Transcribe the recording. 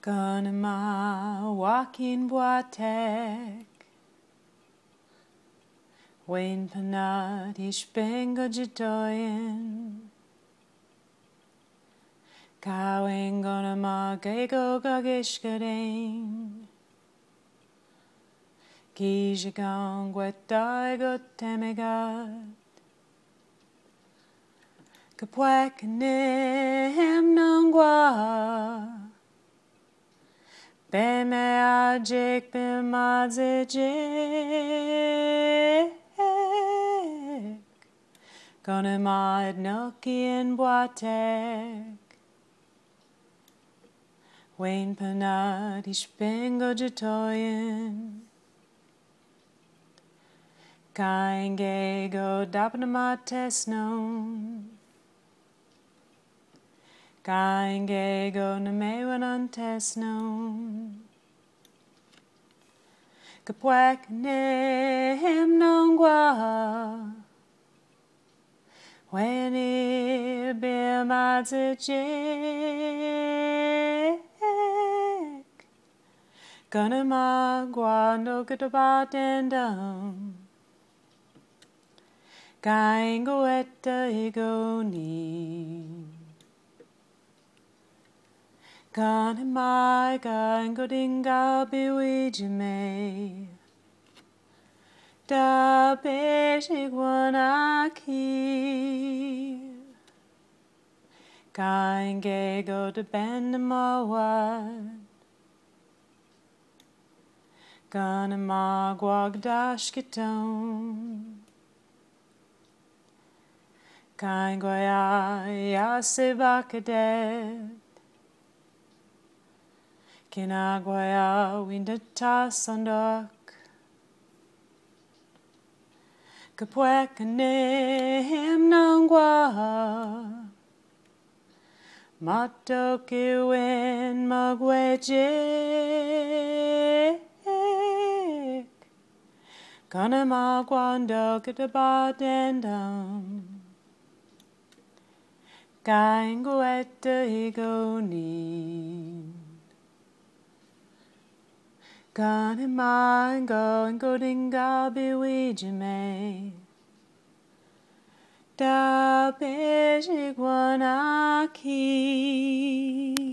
Ganema walking boatek Wain panad ich bin gojitoyen Kawing ganema gego gagishkarein Kijigang wetai gotemegad Kapwek nem nangwa Beme ajik bimadzijik Ganema ednoki in boatek Wain panad ich bin gojitoyen Kainge go dapnamates non Kainge go namewanantes non Kapwek nem nongwa When it bimadzijik Ganema guando gatabatendam Kaingo etta igoni Ganema kaingo dinga biwijime Da beshigwanaki Kainge go to bendamawad Ganema guagdashkiton Kaingoya yasivakadet Kinaguaya windatasandok Kapwek nem nangwa Matoki win magwejik Ganema guando kitabadendam Kaingueta igoni Ganema go dinga biwijime Da bejigwanaki